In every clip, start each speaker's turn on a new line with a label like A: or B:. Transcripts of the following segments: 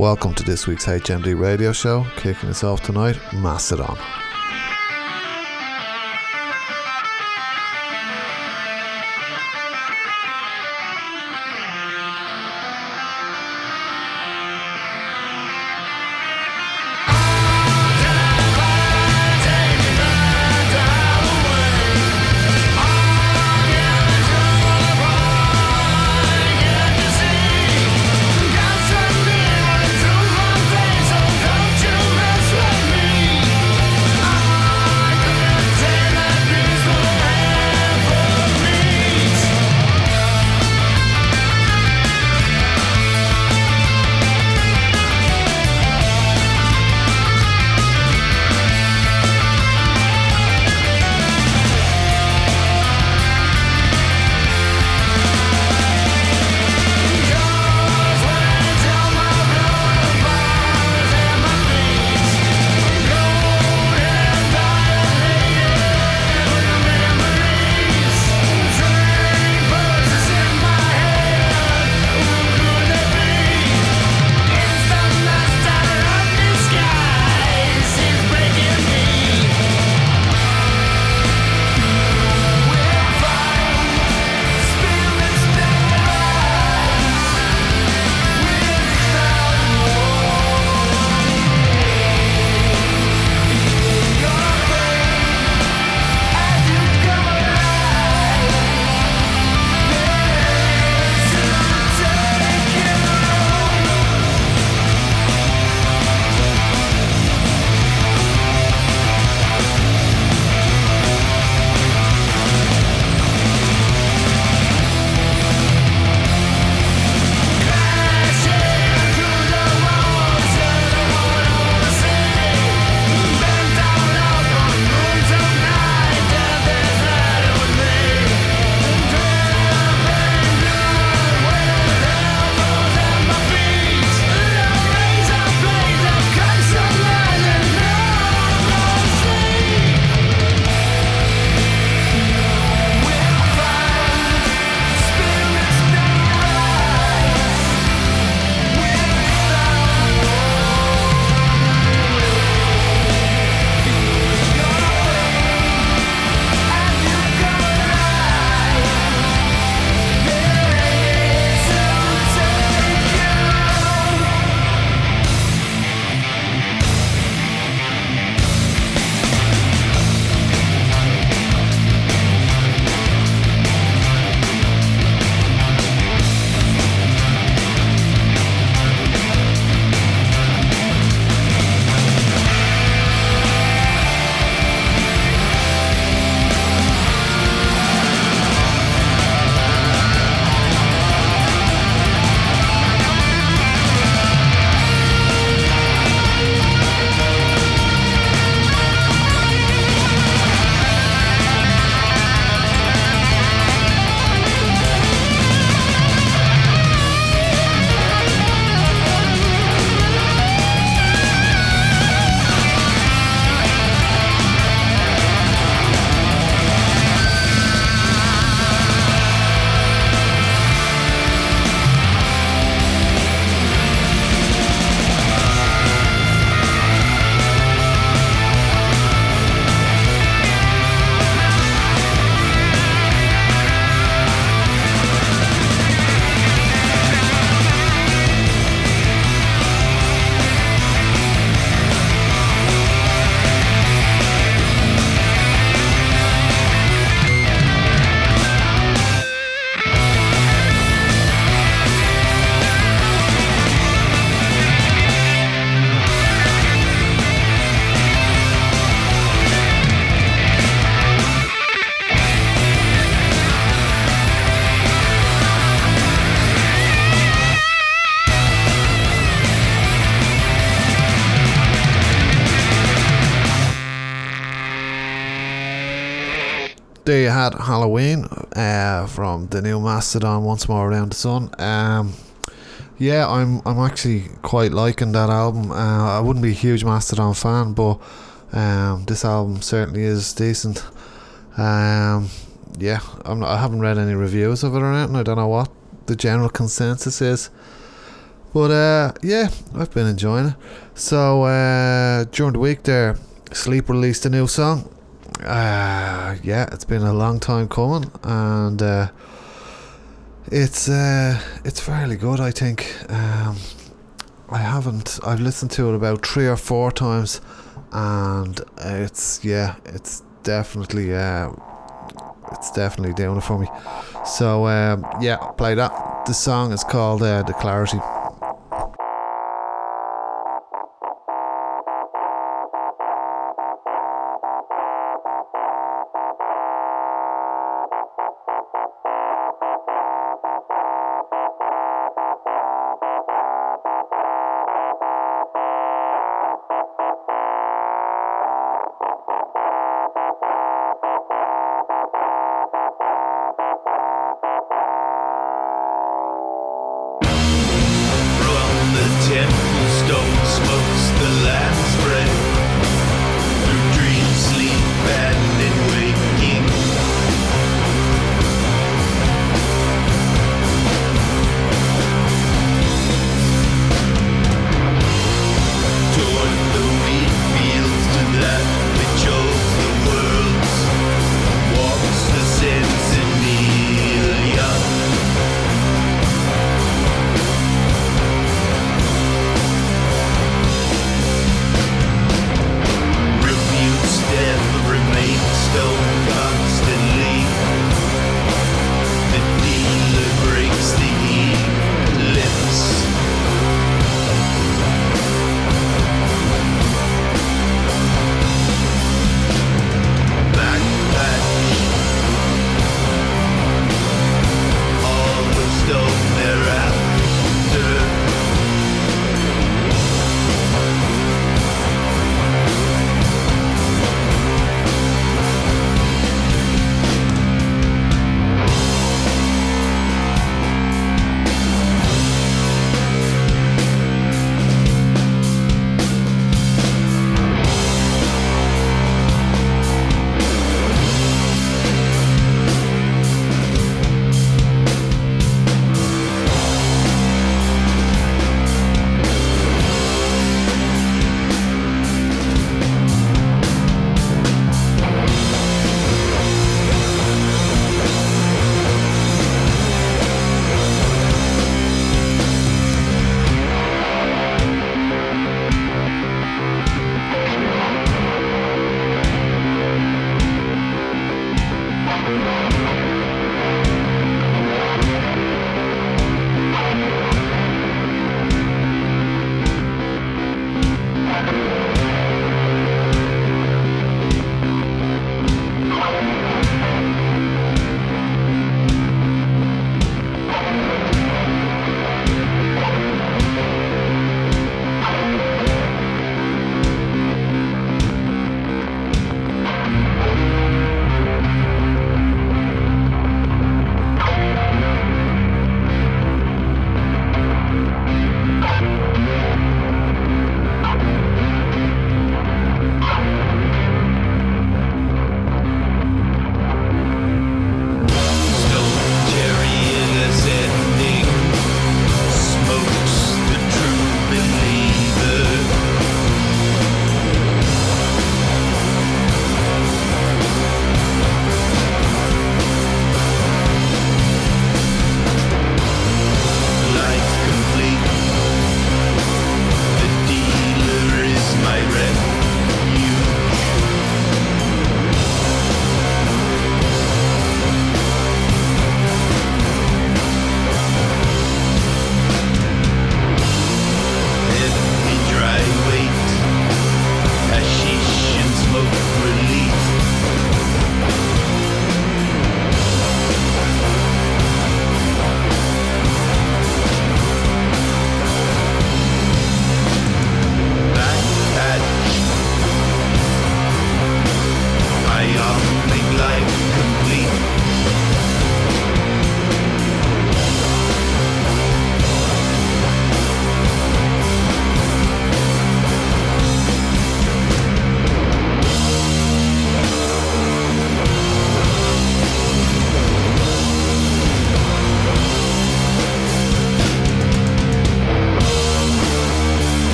A: Welcome to this week's HMD radio show. Kicking us off tonight, Mastodon. There you had Halloween from the new Mastodon, Once More Around the Sun. Yeah, I'm actually quite liking that album. I wouldn't be a huge Mastodon fan, but this album certainly is decent. Yeah, I haven't read any reviews of it or anything. I don't know what the general consensus is, But yeah, I've been enjoying it. So during the week there, Sleep released a new song. Yeah, it's been a long time coming, and it's fairly good, I think. I've listened to it about 3 or 4 times, and it's definitely doing it for me. So yeah, play that. The song is called The Clarity.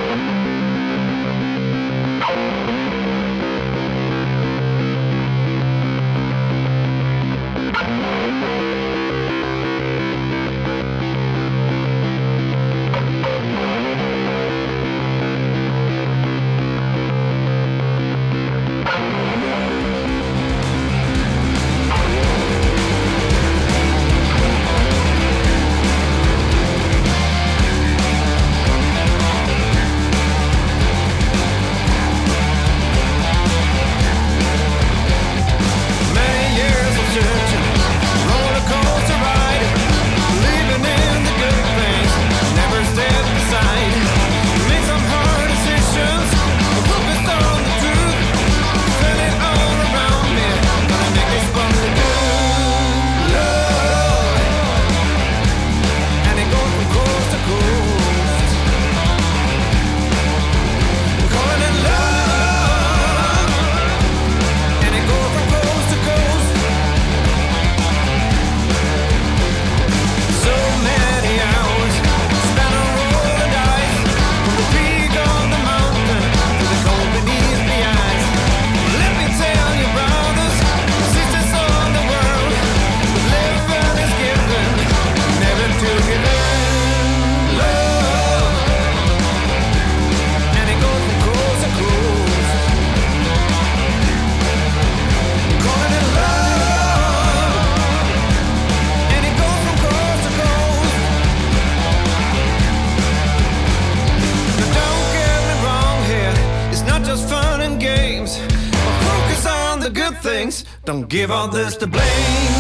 B: Don't give all this to blame.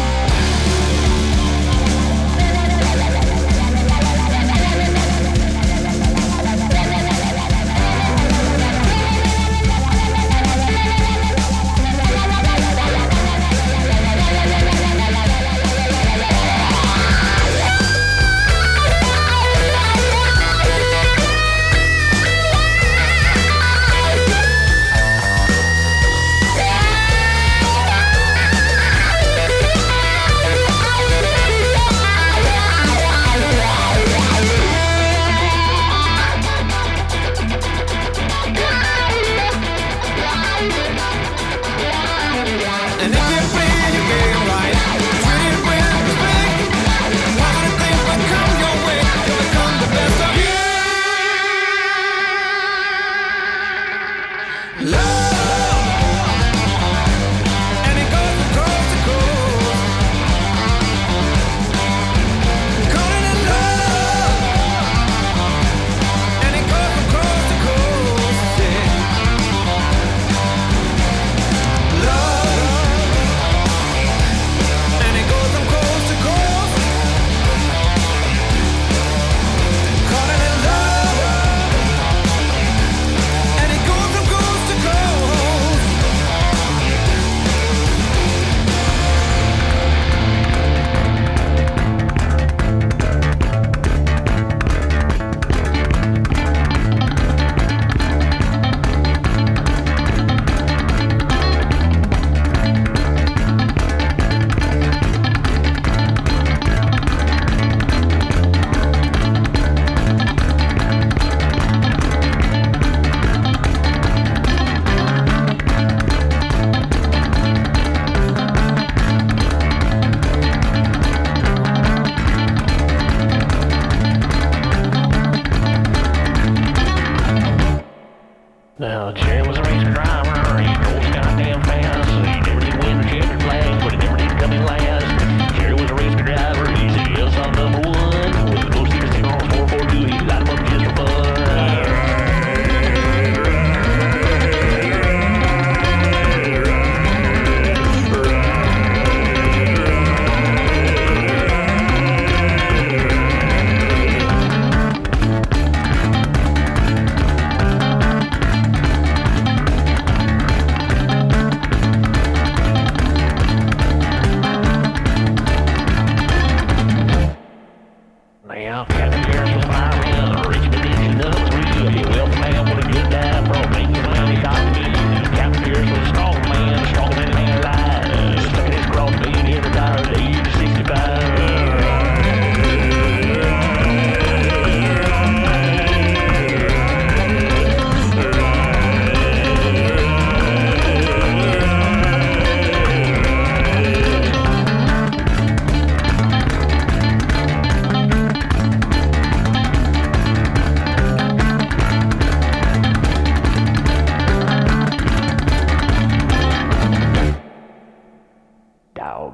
C: Now, Jerry was a racer driver, he drove goddamn fast. He never did win the checkered flag, but he never did come in last. Jerry was a racer driver, he said, yes, I'm number one. With the most serious thing on 442, he light him up just for fun.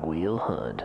C: Will Hunt.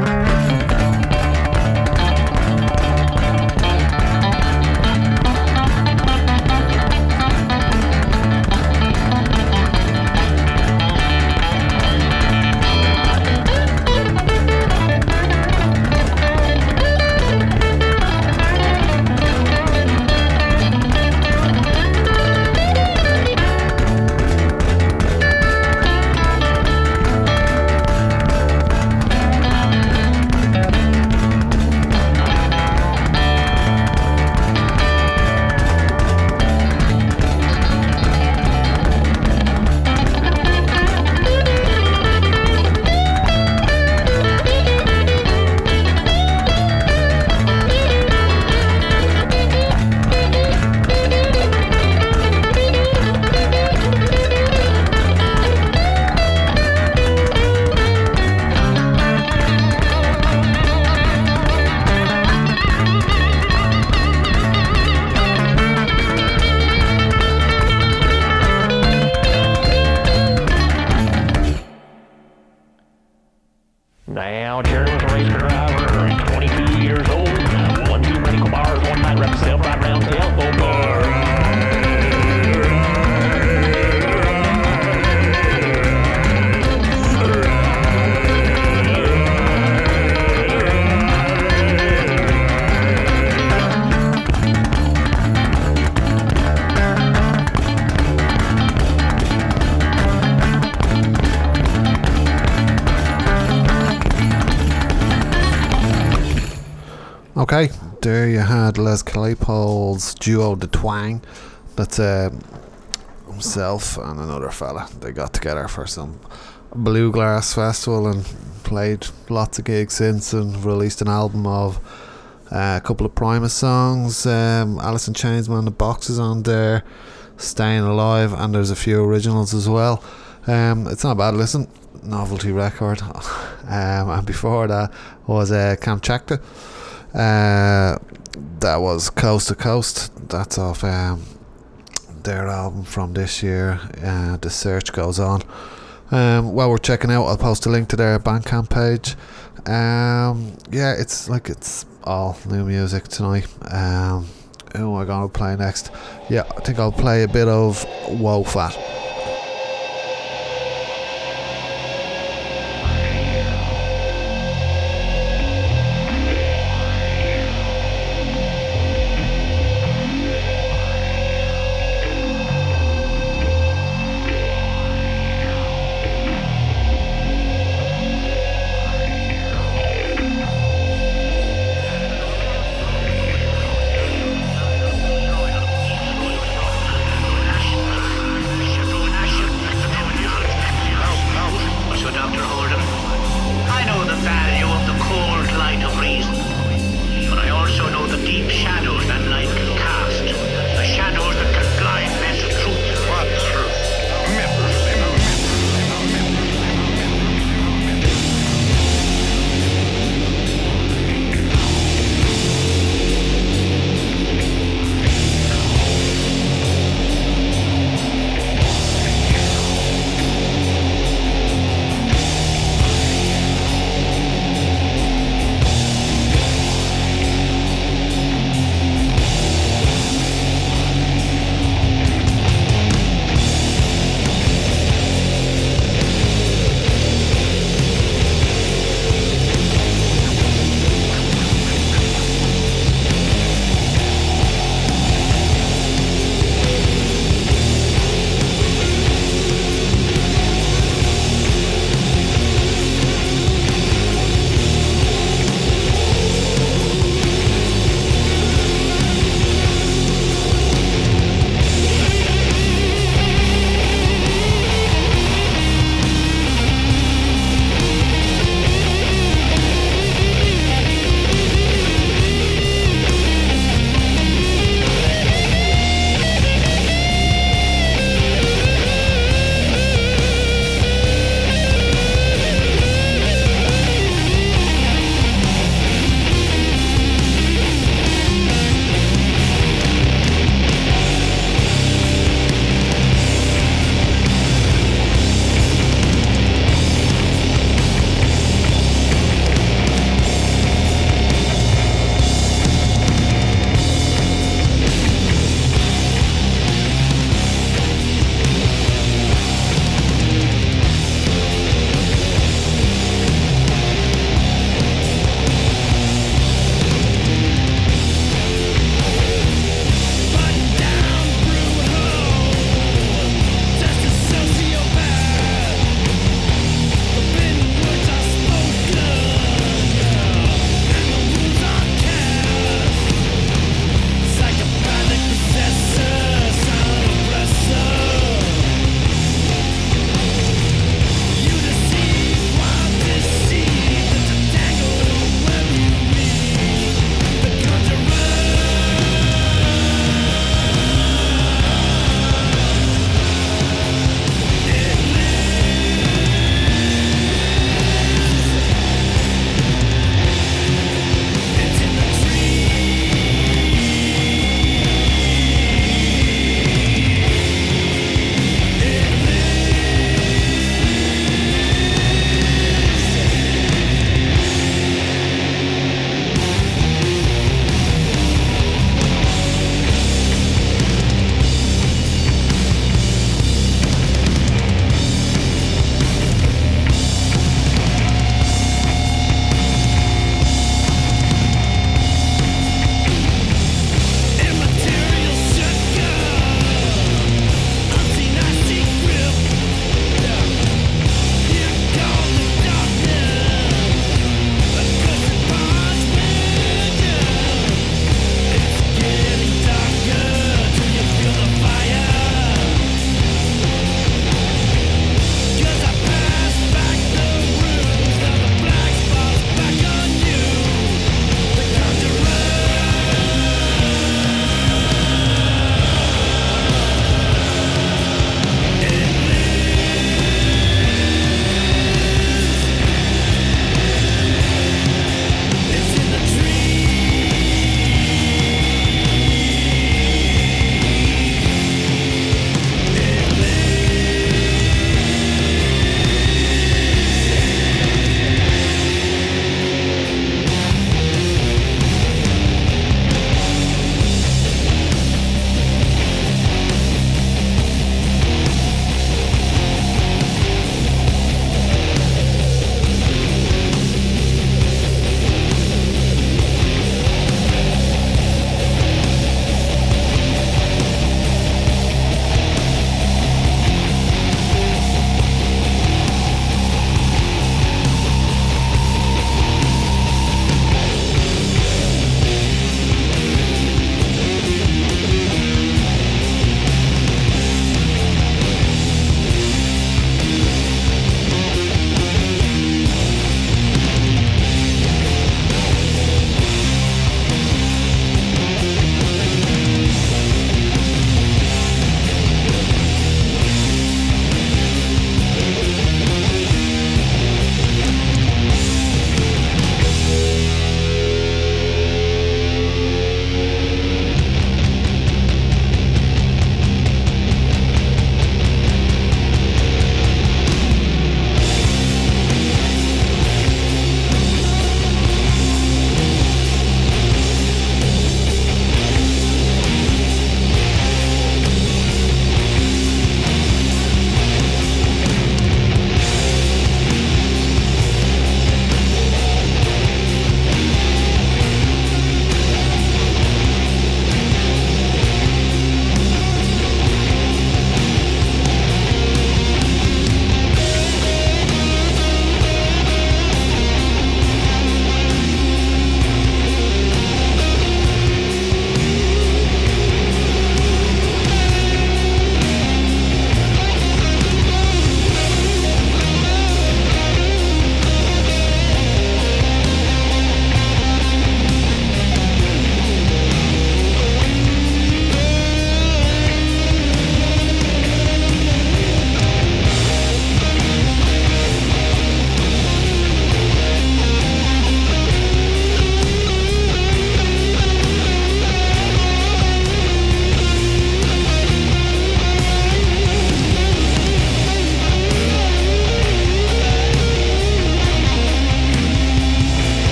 C: Now, Jerry was a race car driver, 22 years old. Won 2 medical bars one night, wrapped himself right around the elbow bar.
A: Okay, there you had Les Claypole's duo The Twang. That's himself and another fella. They got together for some bluegrass festival and played lots of gigs since and released an album of a couple of Primus songs. Alice in Chains Man, The Boxes on there, Staying Alive, and there's a few originals as well. It's not bad, listen, novelty record. And before that was Kamchatka. That was Coast to Coast. That's off their album from this year. The Search Goes On. While we're checking out, I'll post a link to their Bandcamp page. Yeah, it's all new music tonight. Who am I going to play next? Yeah, I think I'll play a bit of Woe Fat.
B: Shut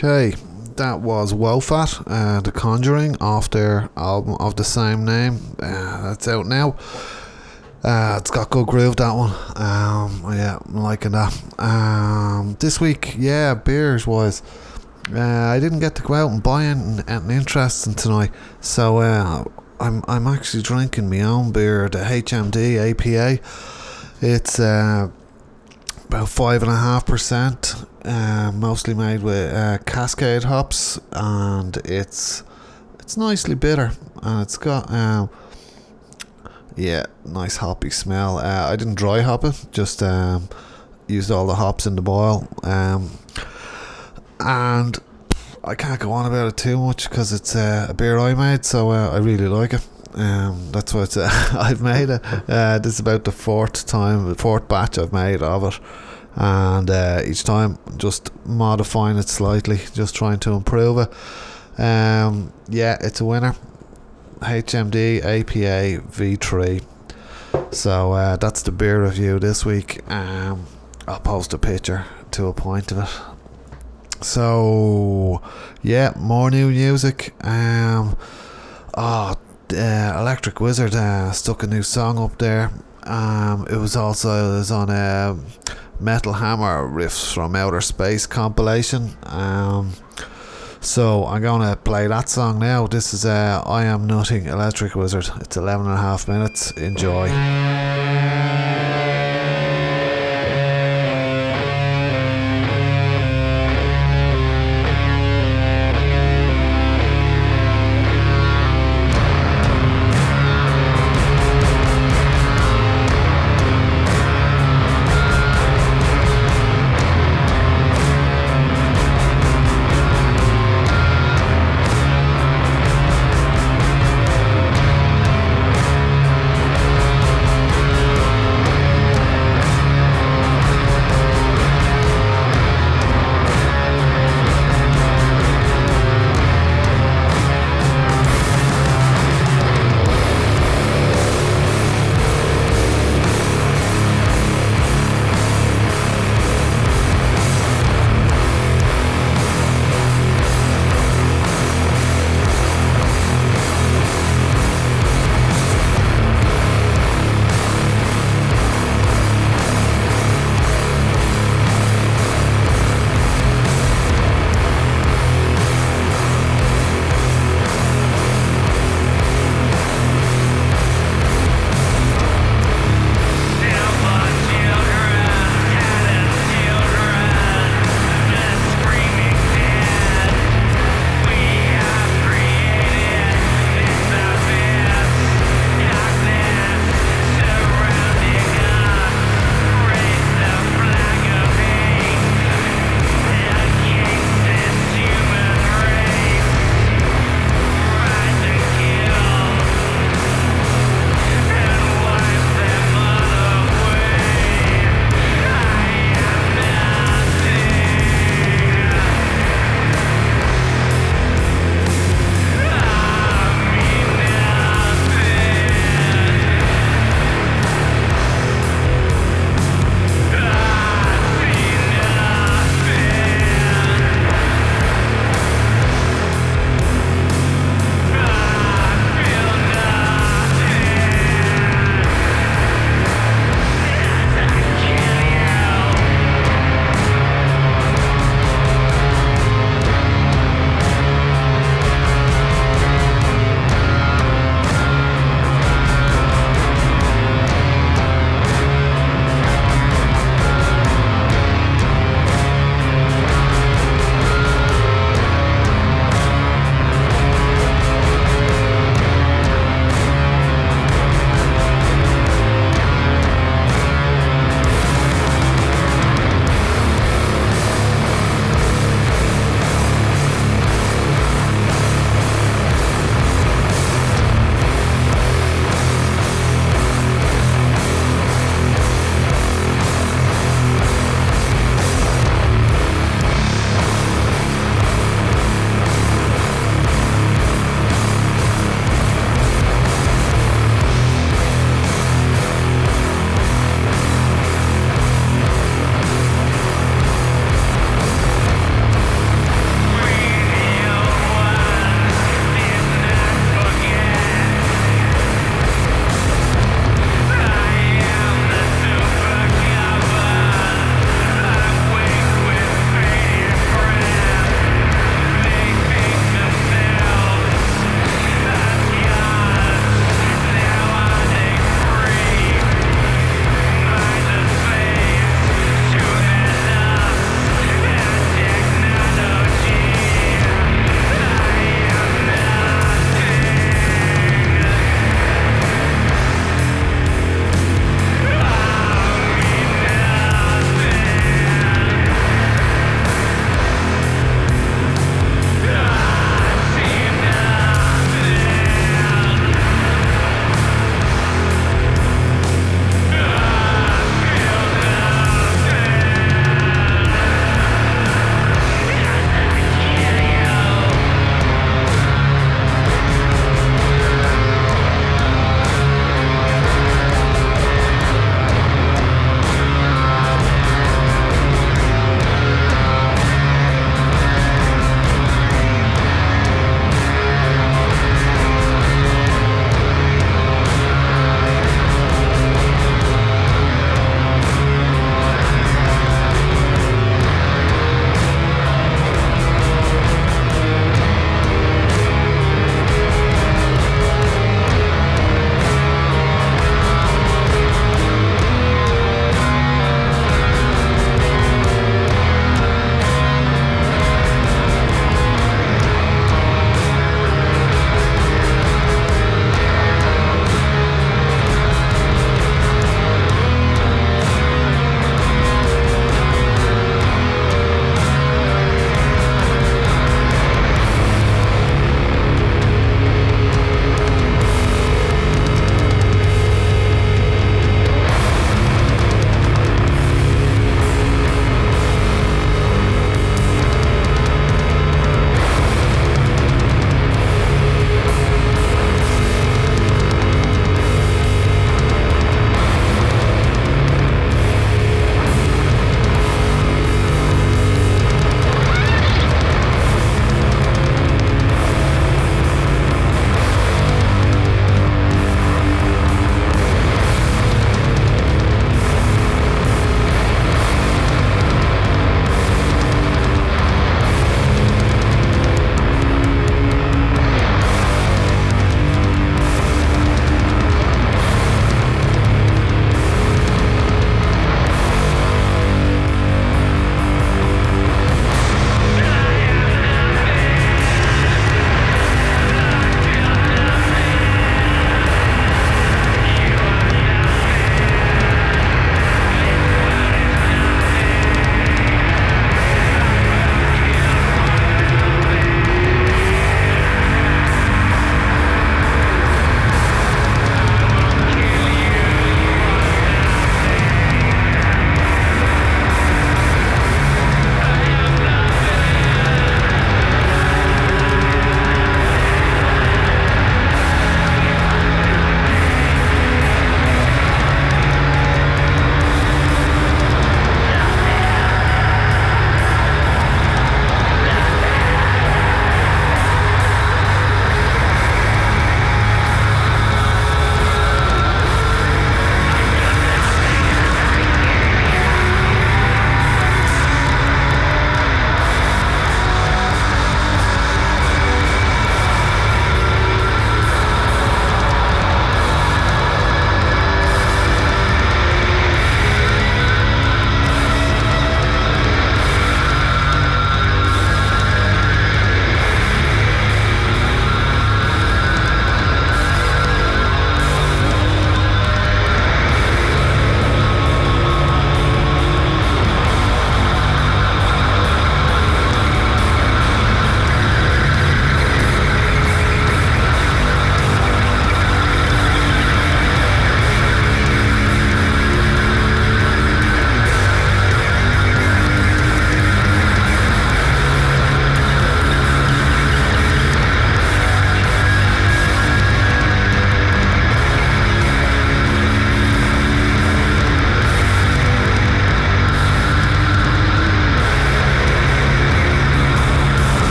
A: Okay, that was Wofat, The Conjuring, off their album of the same name. That's out now. It's got good groove, that one. Yeah, I'm liking that. This week, yeah, beers wise, I didn't get to go out and buy anything interesting tonight, so I'm actually drinking my own beer, the HMD APA. It's about 5.5%. Mostly made with Cascade hops, and it's nicely bitter, and it's got nice hoppy smell. I didn't dry hop it, just used all the hops in the boil, and I can't go on about it too much because it's a beer I made, so I really like it. That's what I've made it. This is about the fourth batch I've made of it, and each time just modifying it slightly, just trying to improve it. Yeah, it's a winner. HMD APA V3. So that's the beer review this week. I'll post a picture to a point of it. So yeah, more new music. Electric Wizard stuck a new song up there. It was on Metal Hammer Riffs from Outer Space compilation. So I'm going to play that song now. This is I Am Nothing, Electric Wizard. It's 11.5 minutes. Enjoy.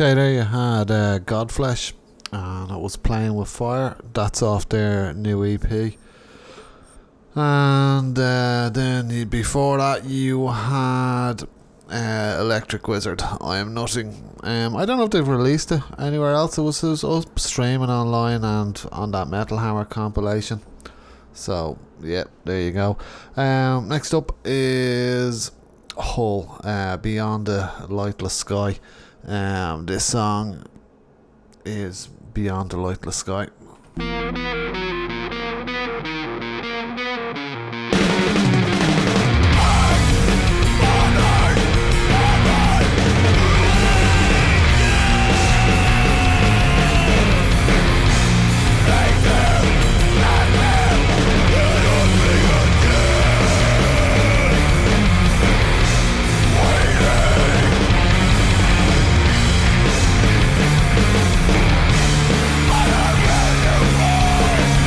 A: Okay, there you had Godflesh, and it was Playing with Fire. That's off their new EP. And then before that, you had Electric Wizard, I Am Nothing. I don't know if they've released it anywhere else. It was up streaming online and on that Metal Hammer compilation. So, yeah, there you go. Next up is Hull, Beyond the Lightless Sky. This song is Beyond the Lightless Sky.
B: I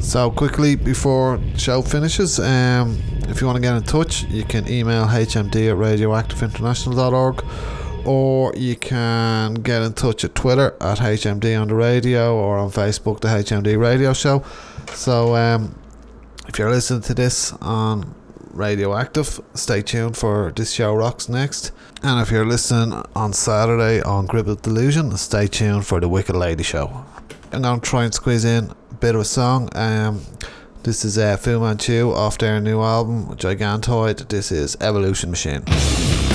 A: So quickly before the show finishes, if you want to get in touch, you can email hmd@radioactiveinternational.org, or you can get in touch at Twitter at HMD on the radio, or on Facebook, the HMD Radio Show. So if you're listening to this on Radioactive, stay tuned for This Show Rocks next. And if you're listening on Saturday on Grip of Delusion, stay tuned for the Wicked Lady Show. I'm going to try and squeeze in a bit of a song. This is Fu Manchu off their new album Gigantoid. This is Evolution Machine.